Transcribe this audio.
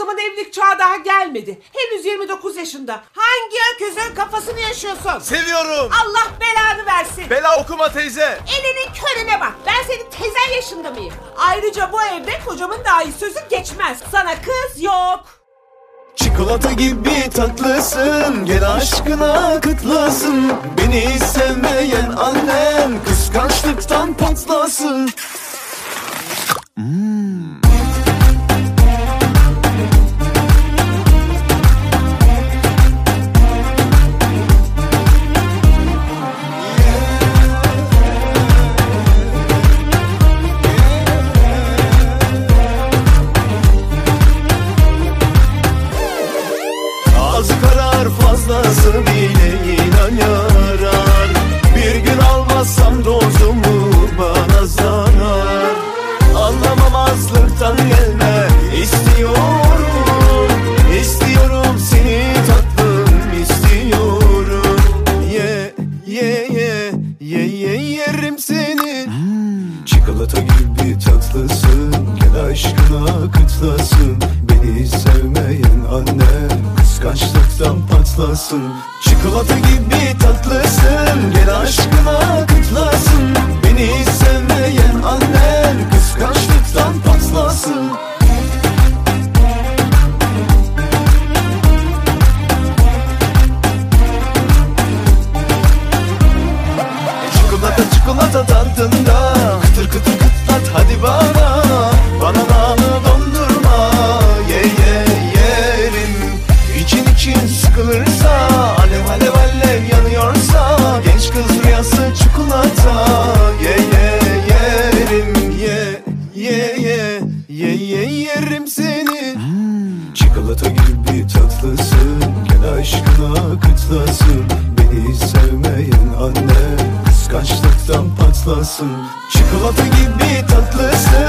zaman evlilik çağı daha gelmedi. Henüz 29 yaşında. Hangi öküzün kafasını yaşıyorsun? Seviyorum. Allah belanı versin. Bela okuma teyze. Elinin körüne bak. Ben senin tezen yaşında mıyım? Ayrıca bu evde kocamın dahi sözü geçmez. Sana kız yok. Çikolata gibi tatlısın, gel aşkına kıtlasın. Beni sevmeyen annem kıskançlıktan patlasın. Az karar fazlası bile inan yarar. Bir gün almazsam dozumu bana zarar. Anlamamazlıktan gelme istiyorum. İstiyorum seni tatlım istiyorum. Yerim seni. Çikolata gibi tatlısın, gel aşkına kıtlasın. Beni sevmeyen annem kıskançlıktan patlasın. Çikolata gibi tatlısın, gel aşkına kıtlasın. Beni sevmeyen annem kıskançlıktan patlasın. Çikolata tadında, kıtır kıtır kıtlat hadi bana. Bananalı dondurma yerim. İçin sıkılırsa, alev alev alev yanıyorsa, genç kız rüyası çikolata yerim seni. Çikolata gibi tatlısın, gel aşkına kıtlasın. Beni sevmeyen anne kıskançlıktan patlasın. Çikolata gibi tatlısın,